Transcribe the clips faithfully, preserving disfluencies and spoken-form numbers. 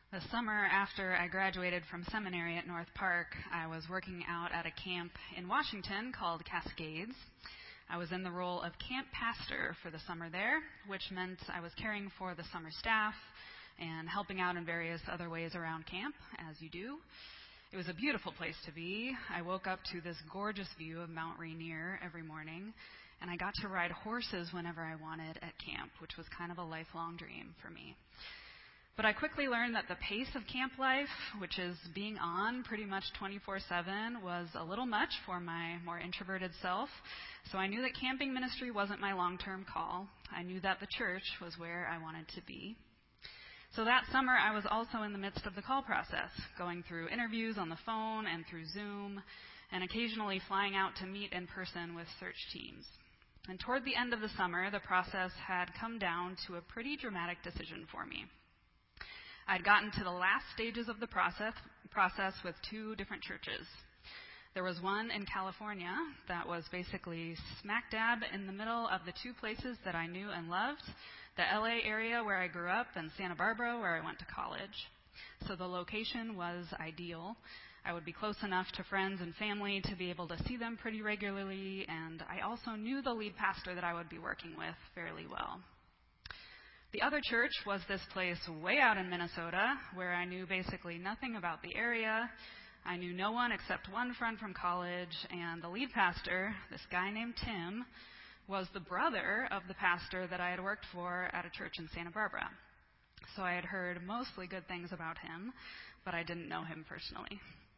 The summer after I graduated from seminary at North Park, I was working out at a camp in Washington called Cascades. I was in the role of camp pastor for the summer there, which meant I was caring for the summer staff and helping out in various other ways around camp, as you do. It was a beautiful place to be. I woke up to this gorgeous view of Mount Rainier every morning, and I got to ride horses whenever I wanted at camp, which was kind of a lifelong dream for me. But I quickly learned that the pace of camp life, which is being on pretty much twenty-four seven, was a little much for my more introverted self. So I knew that camping ministry wasn't my long-term call. I knew that the church was where I wanted to be. So that summer, I was also in the midst of the call process, going through interviews on the phone and through Zoom, and occasionally flying out to meet in person with search teams. And toward the end of the summer, the process had come down to a pretty dramatic decision for me. I'd gotten to the last stages of the process, process with two different churches. There was one in California that was basically smack dab in the middle of the two places that I knew and loved, the L A area where I grew up and Santa Barbara where I went to college. So the location was ideal. I would be close enough to friends and family to be able to see them pretty regularly, and I also knew the lead pastor that I would be working with fairly well. The other church was this place way out in Minnesota where I knew basically nothing about the area. I knew no one except one friend from college, and the lead pastor, this guy named Tim, was the brother of the pastor that I had worked for at a church in Santa Barbara. So I had heard mostly good things about him, but I didn't know him personally.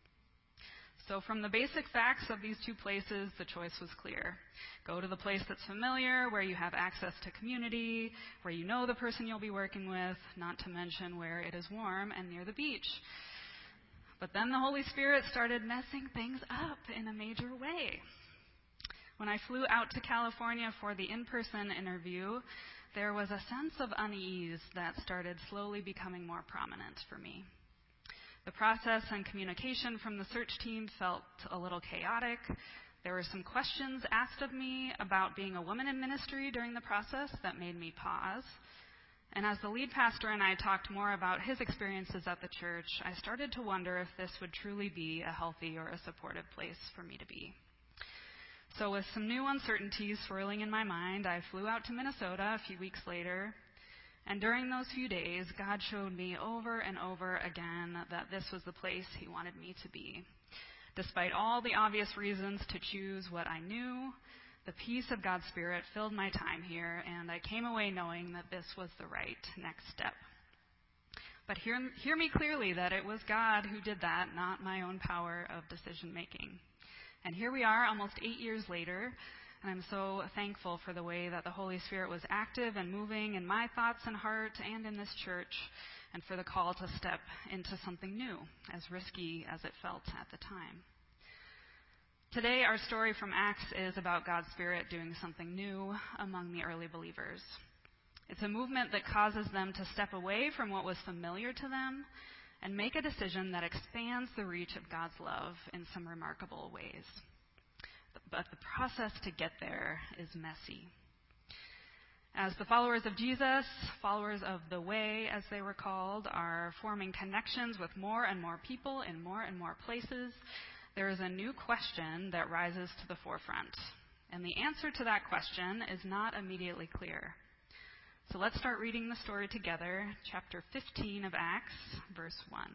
So from the basic facts of these two places, the choice was clear. Go to the place that's familiar, where you have access to community, where you know the person you'll be working with, not to mention where it is warm and near the beach. But then the Holy Spirit started messing things up in a major way. When I flew out to California for the in-person interview, there was a sense of unease that started slowly becoming more prominent for me. The process and communication from the search team felt a little chaotic. There were some questions asked of me about being a woman in ministry during the process that made me pause. And as the lead pastor and I talked more about his experiences at the church, I started to wonder if this would truly be a healthy or a supportive place for me to be. So with some new uncertainties swirling in my mind, I flew out to Minnesota a few weeks later. And during those few days, God showed me over and over again that this was the place He wanted me to be. Despite all the obvious reasons to choose what I knew, the peace of God's Spirit filled my time here, and I came away knowing that this was the right next step. But hear, hear me clearly that it was God who did that, not my own power of decision making. And here we are, almost eight years later, and I'm so thankful for the way that the Holy Spirit was active and moving in my thoughts and heart and in this church, and for the call to step into something new, as risky as it felt at the time. Today, our story from Acts is about God's Spirit doing something new among the early believers. It's a movement that causes them to step away from what was familiar to them and make a decision that expands the reach of God's love in some remarkable ways. But the process to get there is messy. As the followers of Jesus, followers of the way, as they were called, are forming connections with more and more people in more and more places, there is a new question that rises to the forefront. And the answer to that question is not immediately clear. So let's start reading the story together, chapter fifteen of Acts, verse one.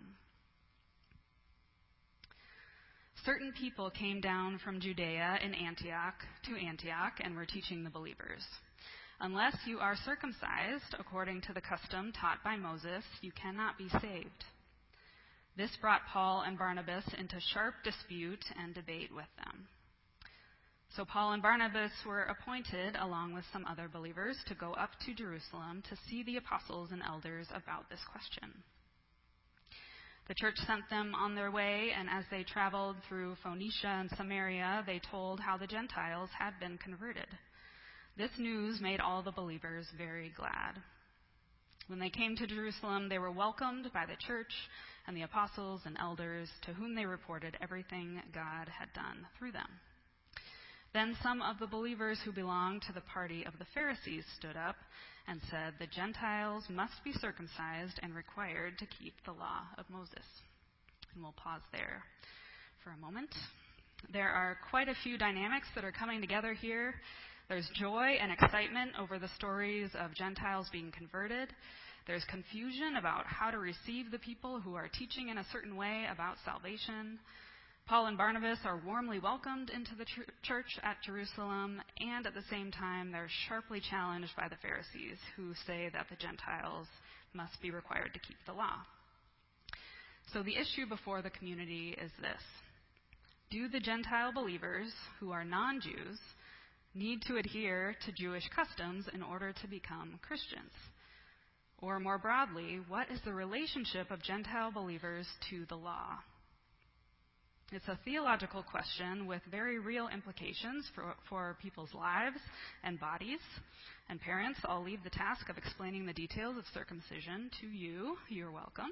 Certain people came down from Judea in Antioch to Antioch and were teaching the believers. Unless you are circumcised according to the custom taught by Moses, you cannot be saved. This brought Paul and Barnabas into sharp dispute and debate with them. So Paul and Barnabas were appointed, along with some other believers, to go up to Jerusalem to see the apostles and elders about this question. The church sent them on their way, and as they traveled through Phoenicia and Samaria, they told how the Gentiles had been converted. This news made all the believers very glad. When they came to Jerusalem, they were welcomed by the church and the apostles and elders, to whom they reported everything God had done through them. Then some of the believers who belonged to the party of the Pharisees stood up and said, "The Gentiles must be circumcised and required to keep the law of Moses." And we'll pause there for a moment. There are quite a few dynamics that are coming together here. There's joy and excitement over the stories of Gentiles being converted. There's confusion about how to receive the people who are teaching in a certain way about salvation. Paul and Barnabas are warmly welcomed into the ch- church at Jerusalem, and at the same time, they're sharply challenged by the Pharisees, who say that the Gentiles must be required to keep the law. So the issue before the community is this: do the Gentile believers, who are non-Jews, need to adhere to Jewish customs in order to become Christians? Or more broadly, what is the relationship of Gentile believers to the law? It's a theological question with very real implications for, for people's lives and bodies. And parents, I'll leave the task of explaining the details of circumcision to you. You're welcome.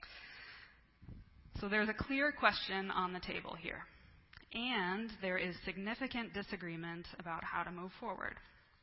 So there's a clear question on the table here. And there is significant disagreement about how to move forward.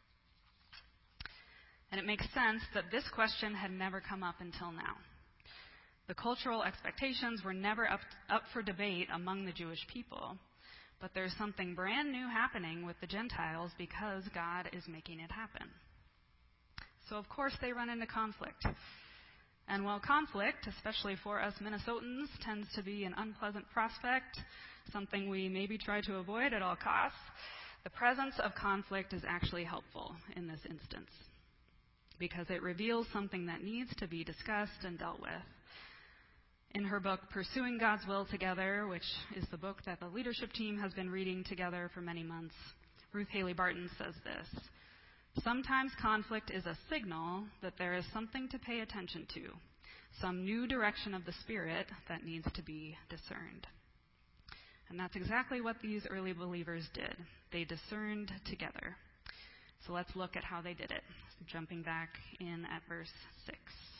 And it makes sense that this question had never come up until now. The cultural expectations were never up, up for debate among the Jewish people, but there's something brand new happening with the Gentiles because God is making it happen. So, of course, they run into conflict. And while conflict, especially for us Minnesotans, tends to be an unpleasant prospect, something we maybe try to avoid at all costs, the presence of conflict is actually helpful in this instance because it reveals something that needs to be discussed and dealt with. In her book, Pursuing God's Will Together, which is the book that the leadership team has been reading together for many months, Ruth Haley Barton says this: "Sometimes conflict is a signal that there is something to pay attention to, some new direction of the Spirit that needs to be discerned." And that's exactly what these early believers did. They discerned together. So let's look at how they did it. Jumping back in at verse six.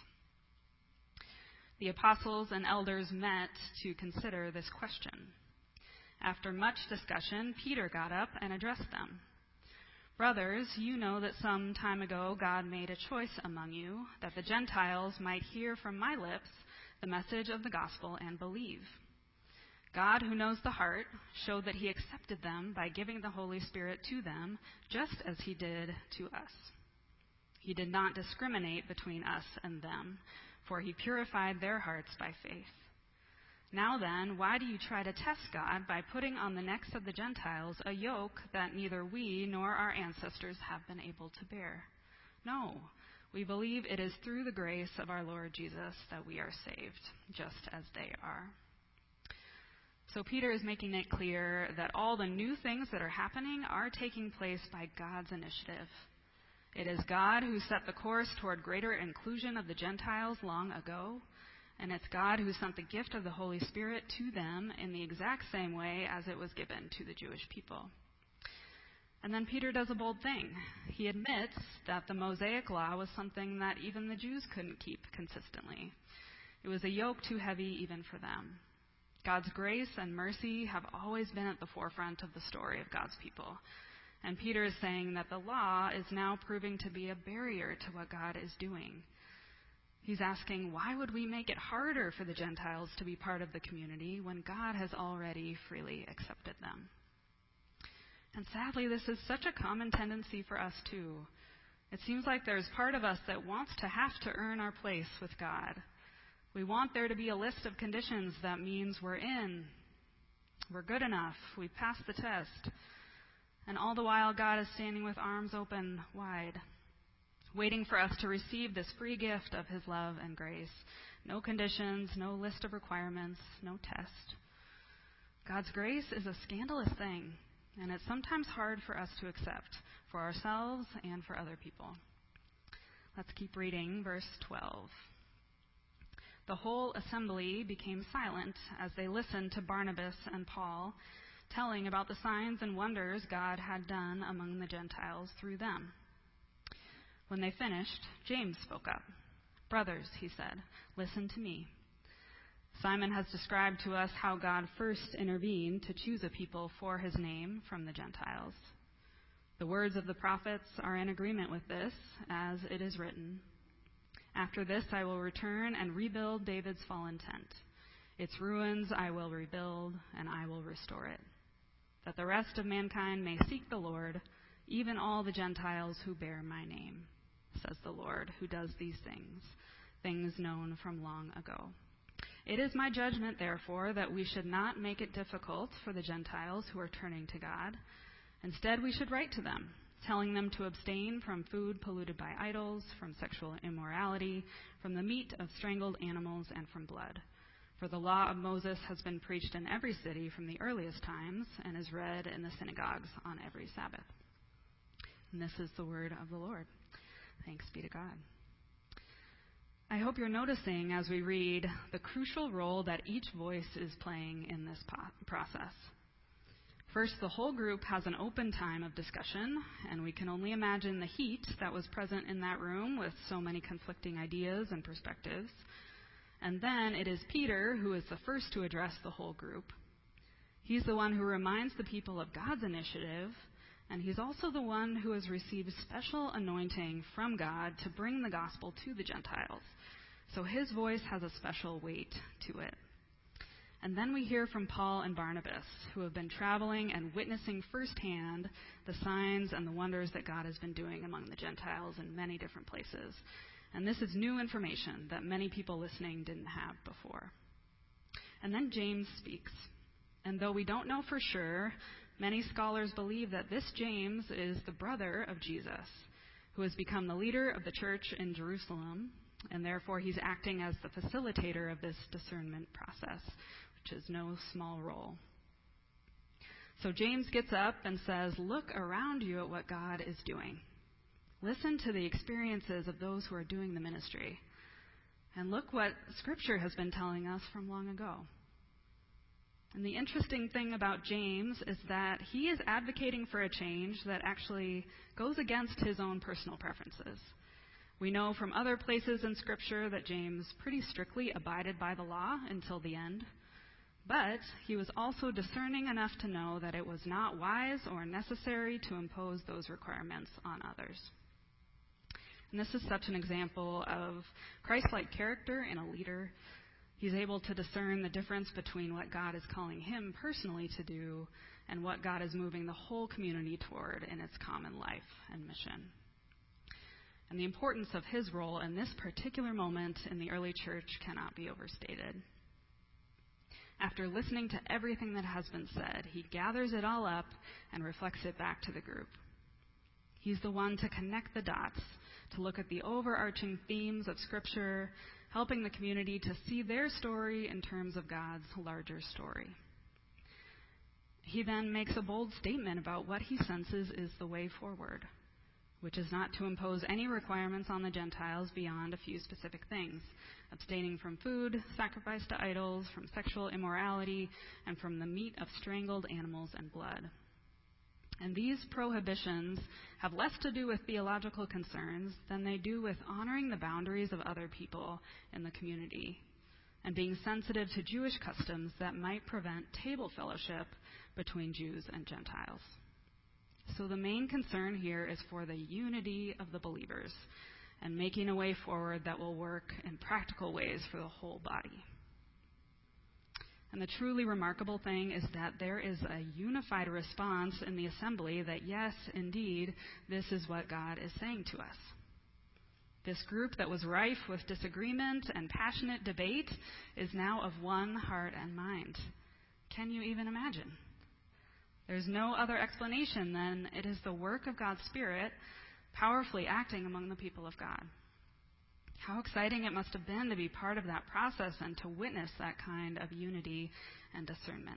The apostles and elders met to consider this question. After much discussion, Peter got up and addressed them. "Brothers, you know that some time ago God made a choice among you, that the Gentiles might hear from my lips the message of the gospel and believe. God, who knows the heart, showed that he accepted them by giving the Holy Spirit to them, just as he did to us. He did not discriminate between us and them, for he purified their hearts by faith. Now then, why do you try to test God by putting on the necks of the Gentiles a yoke that neither we nor our ancestors have been able to bear? No, we believe it is through the grace of our Lord Jesus that we are saved, just as they are." So Peter is making it clear that all the new things that are happening are taking place by God's initiative. It is God who set the course toward greater inclusion of the Gentiles long ago, and it's God who sent the gift of the Holy Spirit to them in the exact same way as it was given to the Jewish people. And then Peter does a bold thing. He admits that the Mosaic law was something that even the Jews couldn't keep consistently. It was a yoke too heavy even for them. God's grace and mercy have always been at the forefront of the story of God's people. And Peter is saying that the law is now proving to be a barrier to what God is doing. He's asking, why would we make it harder for the Gentiles to be part of the community when God has already freely accepted them? And sadly, this is such a common tendency for us too. It seems like there's part of us that wants to have to earn our place with God. We want there to be a list of conditions that means we're in, we're good enough, we passed the test. And all the while, God is standing with arms open wide, waiting for us to receive this free gift of his love and grace. No conditions, no list of requirements, no test. God's grace is a scandalous thing, and it's sometimes hard for us to accept, for ourselves and for other people. Let's keep reading verse twelve. The whole assembly became silent as they listened to Barnabas and Paul telling about the signs and wonders God had done among the Gentiles through them. When they finished, James spoke up. "Brothers," he said, "listen to me. Simon has described to us how God first intervened to choose a people for his name from the Gentiles. The words of the prophets are in agreement with this, as it is written, "After this I will return and rebuild David's fallen tent. Its ruins I will rebuild, and I will restore it, that the rest of mankind may seek the Lord, even all the Gentiles who bear my name, says the Lord, who does these things, things known from long ago. It is my judgment, therefore, that we should not make it difficult for the Gentiles who are turning to God. Instead, we should write to them, telling them to abstain from food polluted by idols, from sexual immorality, from the meat of strangled animals, and from blood. For the law of Moses has been preached in every city from the earliest times and is read in the synagogues on every Sabbath." And this is the word of the Lord. Thanks be to God. I hope you're noticing as we read the crucial role that each voice is playing in this po- process. First, the whole group has an open time of discussion, and we can only imagine the heat that was present in that room with so many conflicting ideas and perspectives. And then it is Peter who is the first to address the whole group. He's the one who reminds the people of God's initiative, and he's also the one who has received special anointing from God to bring the gospel to the Gentiles. So his voice has a special weight to it. And then we hear from Paul and Barnabas, who have been traveling and witnessing firsthand the signs and the wonders that God has been doing among the Gentiles in many different places. And this is new information that many people listening didn't have before. And then James speaks. And though we don't know for sure, many scholars believe that this James is the brother of Jesus, who has become the leader of the church in Jerusalem, and therefore he's acting as the facilitator of this discernment process, which is no small role. So James gets up and says, "Look around you at what God is doing. Listen to the experiences of those who are doing the ministry. And look what Scripture has been telling us from long ago." And the interesting thing about James is that he is advocating for a change that actually goes against his own personal preferences. We know from other places in Scripture that James pretty strictly abided by the law until the end. But he was also discerning enough to know that it was not wise or necessary to impose those requirements on others. And this is such an example of Christ-like character in a leader. He's able to discern the difference between what God is calling him personally to do and what God is moving the whole community toward in its common life and mission. And the importance of his role in this particular moment in the early church cannot be overstated. After listening to everything that has been said, he gathers it all up and reflects it back to the group. He's the one to connect the dots, to look at the overarching themes of Scripture, helping the community to see their story in terms of God's larger story. He then makes a bold statement about what he senses is the way forward, which is not to impose any requirements on the Gentiles beyond a few specific things, abstaining from food sacrificed to idols, from sexual immorality, and from the meat of strangled animals and blood. And these prohibitions have less to do with theological concerns than they do with honoring the boundaries of other people in the community and being sensitive to Jewish customs that might prevent table fellowship between Jews and Gentiles. So the main concern here is for the unity of the believers and making a way forward that will work in practical ways for the whole body. And the truly remarkable thing is that there is a unified response in the assembly that, yes, indeed, this is what God is saying to us. This group that was rife with disagreement and passionate debate is now of one heart and mind. Can you even imagine? There's no other explanation than it is the work of God's Spirit powerfully acting among the people of God. How exciting it must have been to be part of that process and to witness that kind of unity and discernment.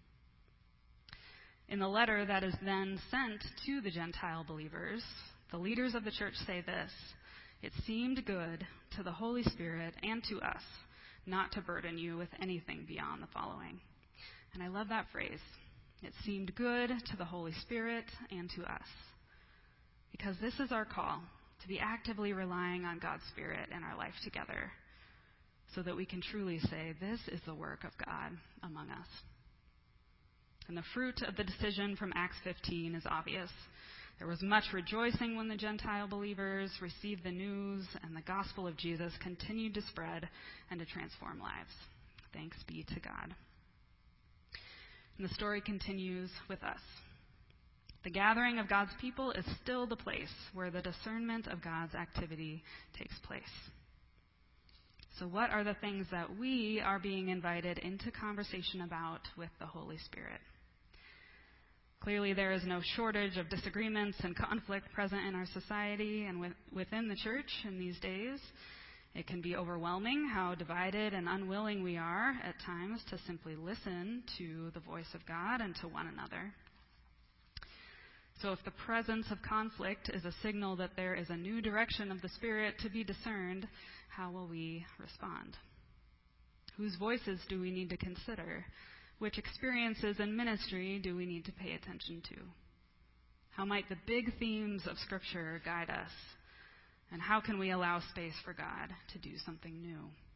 In the letter that is then sent to the Gentile believers, the leaders of the church say this: "It seemed good to the Holy Spirit and to us not to burden you with anything beyond the following." And I love that phrase. It seemed good to the Holy Spirit and to us. Because this is our call, to be actively relying on God's Spirit in our life together. so that we can truly say, this is the work of God among us. And the fruit of the decision from Acts fifteen is obvious. There was much rejoicing when the Gentile believers received the news, and the gospel of Jesus continued to spread and to transform lives. Thanks be to God. And the story continues with us. The gathering of God's people is still the place where the discernment of God's activity takes place. So what are the things that we are being invited into conversation about with the Holy Spirit? Clearly, there is no shortage of disagreements and conflict present in our society and with, within the church in these days. It can be overwhelming how divided and unwilling we are at times to simply listen to the voice of God and to one another. So if the presence of conflict is a signal that there is a new direction of the Spirit to be discerned, how will we respond? Whose voices do we need to consider? Which experiences in ministry do we need to pay attention to? How might the big themes of Scripture guide us? And how can we allow space for God to do something new?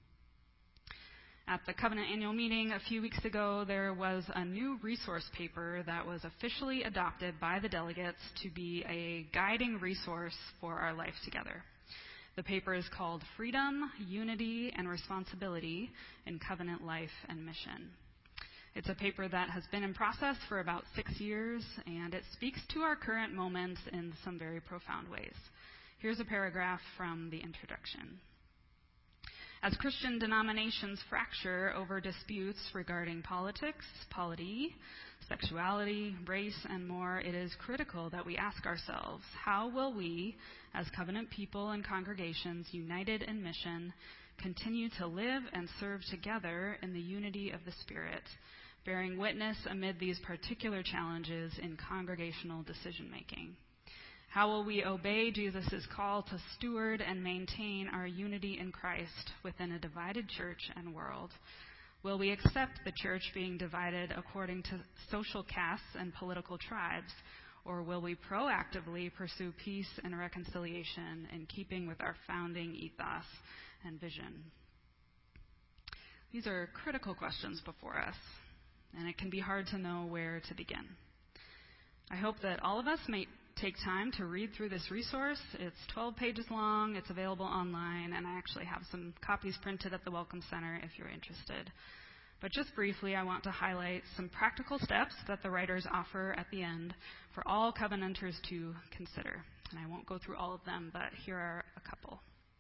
At the Covenant Annual Meeting a few weeks ago, there was a new resource paper that was officially adopted by the delegates to be a guiding resource for our life together. The paper is called Freedom, Unity, and Responsibility in Covenant Life and Mission. It's a paper that has been in process for about six years, and it speaks to our current moments in some very profound ways. Here's a paragraph from the introduction. As Christian denominations fracture over disputes regarding politics, polity, sexuality, race, and more, it is critical that we ask ourselves, how will we, as covenant people and congregations united in mission, continue to live and serve together in the unity of the Spirit, bearing witness amid these particular challenges in congregational decision-making? How will we obey Jesus' call to steward and maintain our unity in Christ within a divided church and world? Will we accept the church being divided according to social castes and political tribes, or will we proactively pursue peace and reconciliation in keeping with our founding ethos and vision? These are critical questions before us, and it can be hard to know where to begin. I hope that all of us may take time to read through this resource. It's twelve pages long. It's available online, and I actually have some copies printed at the Welcome Center if you're interested. But just briefly, I want to highlight some practical steps that the writers offer at the end for all covenanters to consider. And I won't go through all of them, but here are a couple.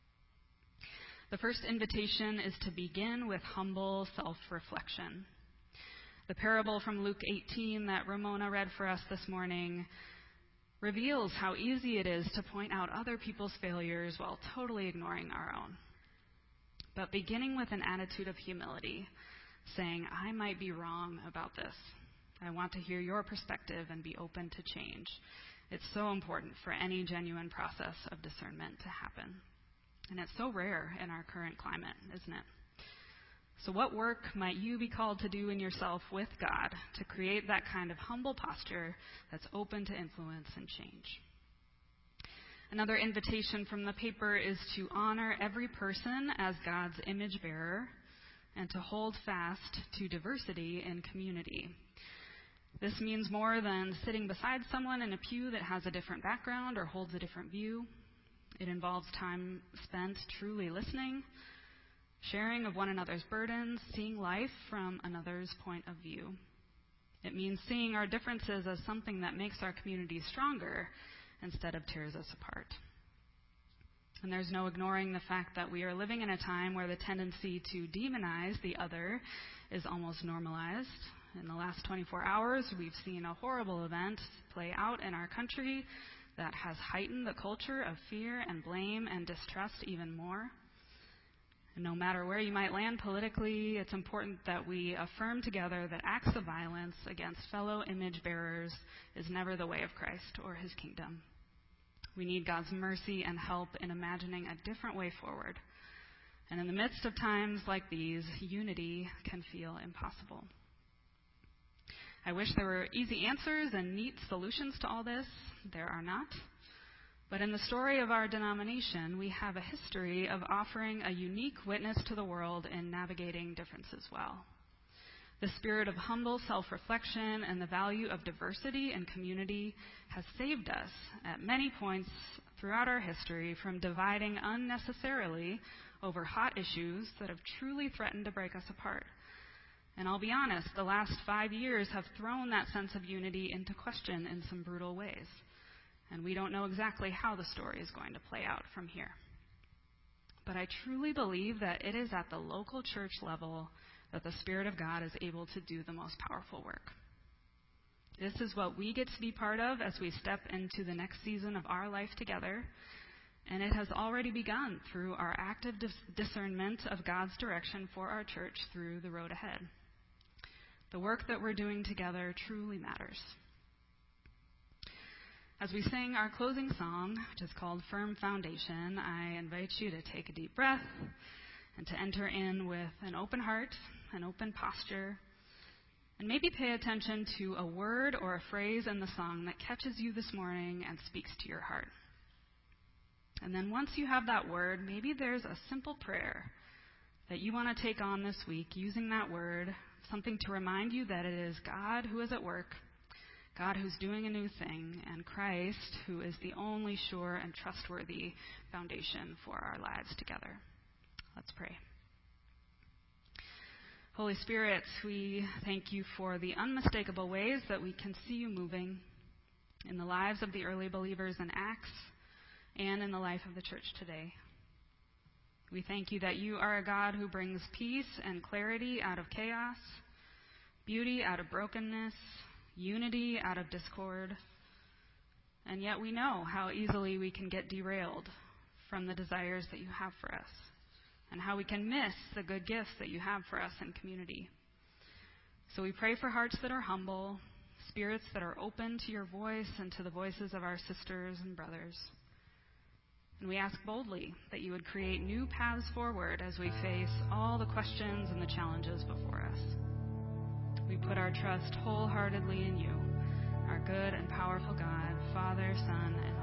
The first invitation is to begin with humble self-reflection. The parable from Luke eighteen that Ramona read for us this morning reveals how easy it is to point out other people's failures while totally ignoring our own. But beginning with an attitude of humility, saying, I might be wrong about this. I want to hear your perspective and be open to change. It's so important for any genuine process of discernment to happen. And it's so rare in our current climate, isn't it? So what work might you be called to do in yourself with God to create that kind of humble posture that's open to influence and change? Another invitation from the paper is to honor every person as God's image bearer and to hold fast to diversity in community. This means more than sitting beside someone in a pew that has a different background or holds a different view. It involves time spent truly listening, sharing of one another's burdens, seeing life from another's point of view. It means seeing our differences as something that makes our community stronger instead of tears us apart. And there's no ignoring the fact that we are living in a time where the tendency to demonize the other is almost normalized. In the last twenty-four hours, we've seen a horrible event play out in our country that has heightened the culture of fear and blame and distrust even more. And no matter where you might land politically, it's important that we affirm together that acts of violence against fellow image bearers is never the way of Christ or his kingdom. We need God's mercy and help in imagining a different way forward. And in the midst of times like these, unity can feel impossible. I wish there were easy answers and neat solutions to all this. There are not. But in the story of our denomination, we have a history of offering a unique witness to the world in navigating differences well. The spirit of humble self-reflection and the value of diversity and community has saved us at many points throughout our history from dividing unnecessarily over hot issues that have truly threatened to break us apart. And I'll be honest, the last five years have thrown that sense of unity into question in some brutal ways. And we don't know exactly how the story is going to play out from here. But I truly believe that it is at the local church level that the Spirit of God is able to do the most powerful work. This is what we get to be part of as we step into the next season of our life together. And it has already begun through our active dis- discernment of God's direction for our church through the road ahead. The work that we're doing together truly matters. As we sing our closing song, which is called Firm Foundation, I invite you to take a deep breath and to enter in with an open heart, an open posture, and maybe pay attention to a word or a phrase in the song that catches you this morning and speaks to your heart. And then once you have that word, maybe there's a simple prayer that you want to take on this week using that word, something to remind you that it is God who is at work, God who's doing a new thing, and Christ who is the only sure and trustworthy foundation for our lives together. Let's pray. Holy Spirit, we thank you for the unmistakable ways that we can see you moving in the lives of the early believers in Acts and in the life of the church today. We thank you that you are a God who brings peace and clarity out of chaos, beauty out of brokenness, unity out of discord. And yet we know how easily we can get derailed from the desires that you have for us, and how we can miss the good gifts that you have for us in community. So we pray for hearts that are humble, spirits that are open to your voice and to the voices of our sisters and brothers. And we ask boldly that you would create new paths forward as we face all the questions and the challenges before us. We put our trust wholeheartedly in you, our good and powerful God, Father, Son, and